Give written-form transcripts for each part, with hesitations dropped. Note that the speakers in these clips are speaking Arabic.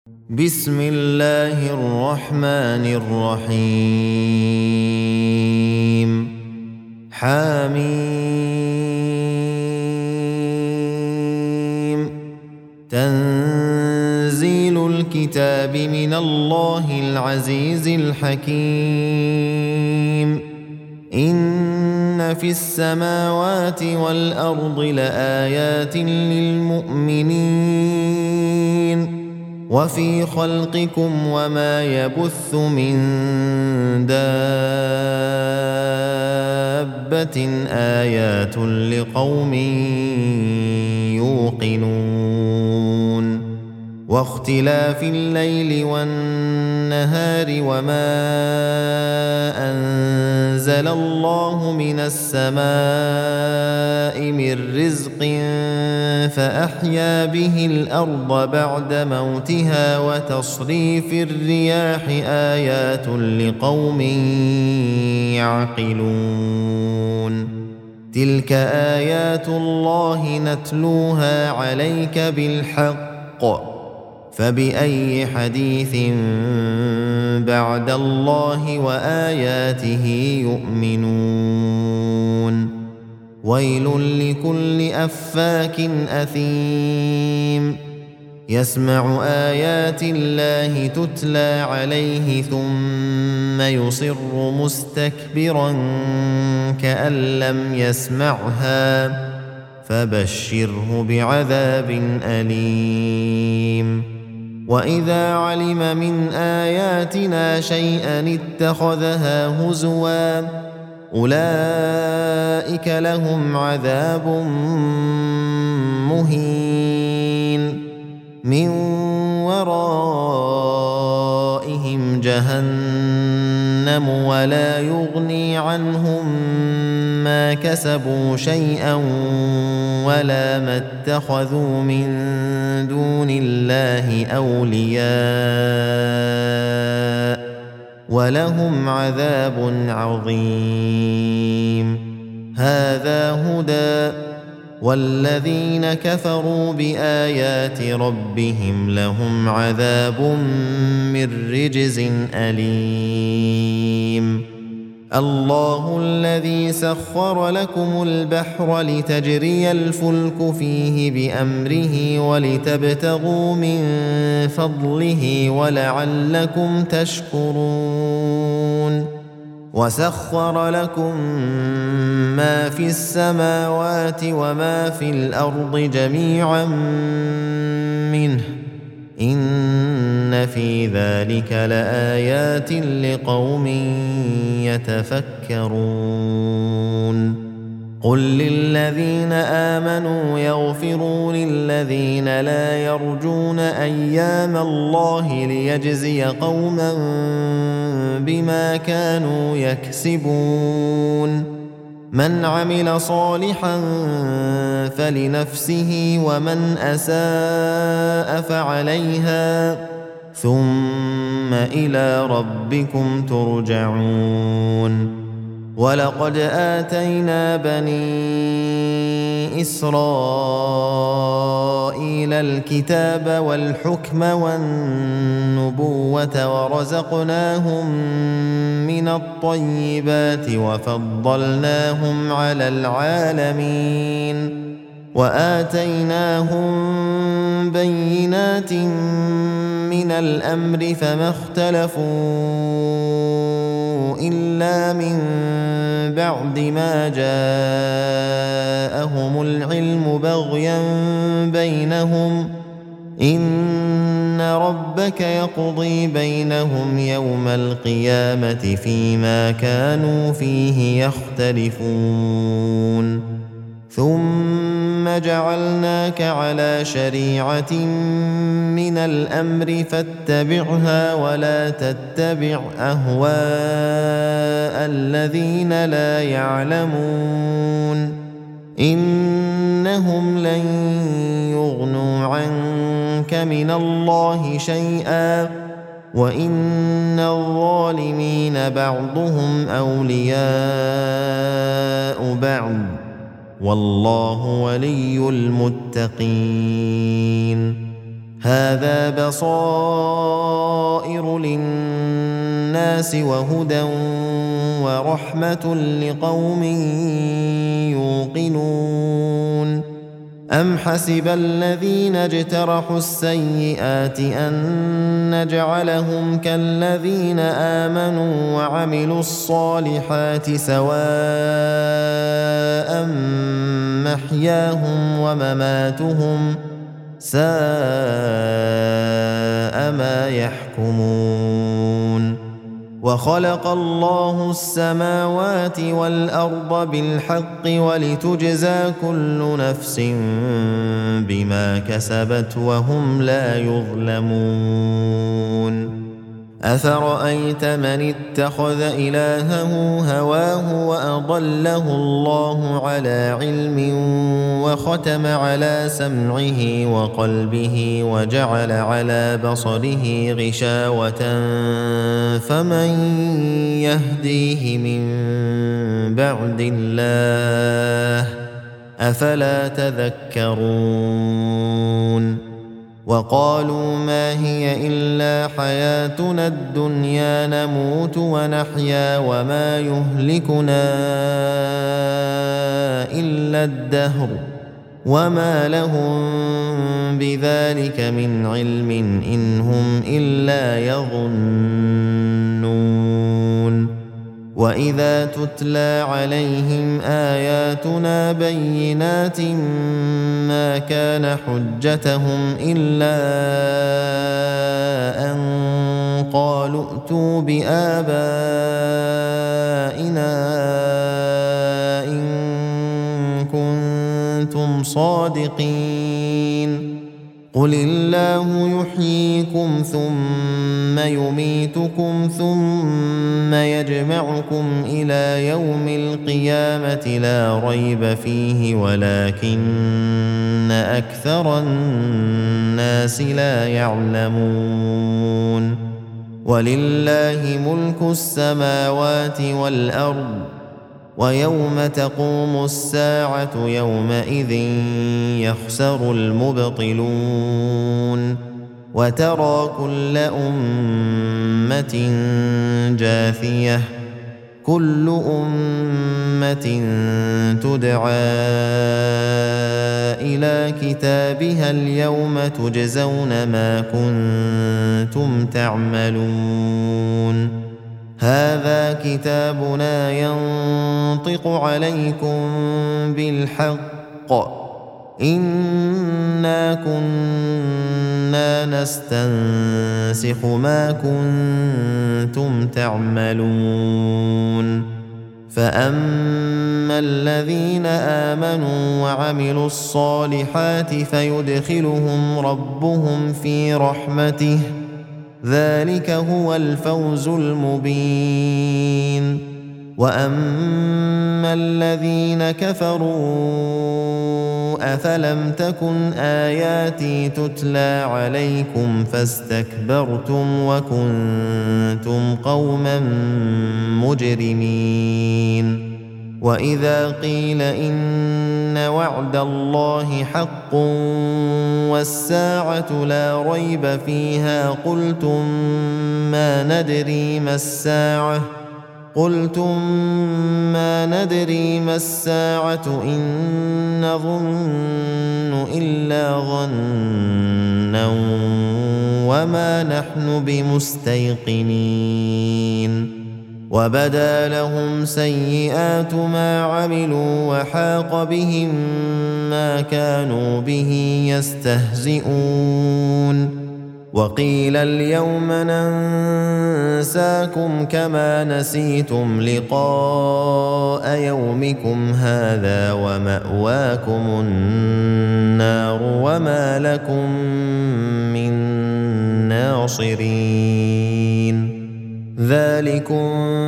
بسم الله الرحمن الرحيم حميم تنزيل الكتاب من الله العزيز الحكيم إن في السماوات والأرض لآيات للمؤمنين وفي خلقكم وما يبث من دابة آيات لقوم يوقنون واختلاف الليل والنهار وما أنزل الله من السماء من رزق فأحيا به الأرض بعد موتها وتصريف الرياح آيات لقوم يعقلون تلك آيات الله نتلوها عليك بالحق فبأي حديث بعد الله وآياته يؤمنون ويل لكل أفاك أثيم يسمع آيات الله تتلى عليه ثم يصر مستكبرا كأن لم يسمعها فبشره بعذاب أليم وإذا علم من آياتنا شيئا اتخذها هزوا أولئك لهم عذاب مهين من ورائهم جهنم ولا يغني عنهم ما كسبوا شيئا ولا ما اتخذوا من دون الله أولياء ولهم عذاب عظيم هذا هدى والذين كفروا بآيات ربهم لهم عذاب من رجز أليم الله الذي سخر لكم البحر لتجري الفلك فيه بأمره ولتبتغوا من فضله ولعلكم تشكرون وسخر لكم ما في السماوات وما في الأرض جميعا منه إن في ذلك لآيات لقوم يتفكرون قل للذين آمنوا يغفروا للذين لا يرجون أيام الله ليجزي قوما بما كانوا يكسبون من عمل صالحا فلنفسه ومن أساء فعليها ثم إلى ربكم ترجعون ولقد آتينا بني إسرائيل الكتاب والحكم والنبوة ورزقناهم من الطيبات وفضلناهم على العالمين وآتيناهم بينات من الأمر فما اختلفوا إلا من بعد ما جاءهم العلم بغيا بينهم إن ربك يقضي بينهم يوم القيامة فيما كانوا فيه يختلفون ثم جعلناك على شريعة من الأمر فاتبعها ولا تتبع أهواء الذين لا يعلمون إنهم لن يغنوا عنك من الله شيئا وإن الظالمين بعضهم أولياء بعض والله ولي المتقين هذا بصائر للناس وهدى ورحمة لقوم يوقنون أم حسب الذين اجترحوا السيئات أن نجعلهم كالذين آمنوا وعملوا الصالحات سواء محياهم ومماتهم ساء ما يحكمون وخلق الله السماوات والأرض بالحق ولتجزى كل نفس بما كسبت وهم لا يظلمون أفرأيت من اتخذ إلهه هواه وأضله الله على علم وختم على سمعه وقلبه وجعل على بصره غشاوة فمن يهديه من بعد الله أفلا تذكرون وقالوا ما هي إلا حياتنا الدنيا نموت ونحيا وما يهلكنا إلا الدهر وما لهم بذلك من علم إن هم إلا يظنون وإذا تتلى عليهم آياتنا بينات ما كان حجتهم إلا أن قالوا ائتوا بآبائنا إن كنتم صادقين قل الله يحييكم ثم يميتكم ثم يجمعكم إلى يوم القيامة لا ريب فيه ولكن أكثر الناس لا يعلمون ولله ملك السماوات والأرض ويوم تقوم الساعة يومئذ يخسر المبطلون وترى كل أمة جاثية كل أمة تدعى إلى كتابها اليوم تجزون ما كنتم تعملون هذا كتابنا ينطق عليكم بالحق إنا كنا نستنسخ ما كنتم تعملون فأما الذين آمنوا وعملوا الصالحات فيدخلهم ربهم في رحمته ذلك هو الفوز المبين وأما الذين كفروا أفلم تكن آياتي تتلى عليكم فاستكبرتم وكنتم قوما مجرمين وإذا قيل إن وعد الله حق والساعة لا ريب فيها قلتم ما ندري ما الساعة إن نظن إلا ظنا وما نحن بمستيقنين وبدا لهم سيئات ما عملوا وحاق بهم ما كانوا به يستهزئون وقيل اليوم ننساكم كما نسيتم لقاء يومكم هذا ومأواكم النار وما لكم من ناصرين ذلكم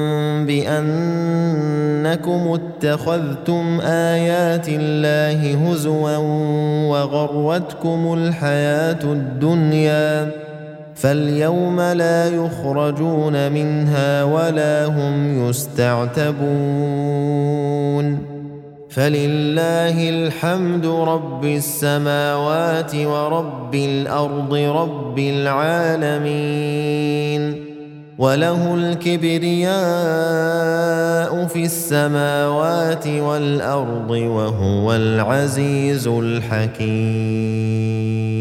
بأنكم اتخذتم آيات الله هزوا وغرتكم الحياة الدنيا فاليوم لا يخرجون منها ولا هم يستعتبون فلله الحمد رب السماوات ورب الأرض رب العالمين وله الكبرياء في السماوات والأرض وهو العزيز الحكيم.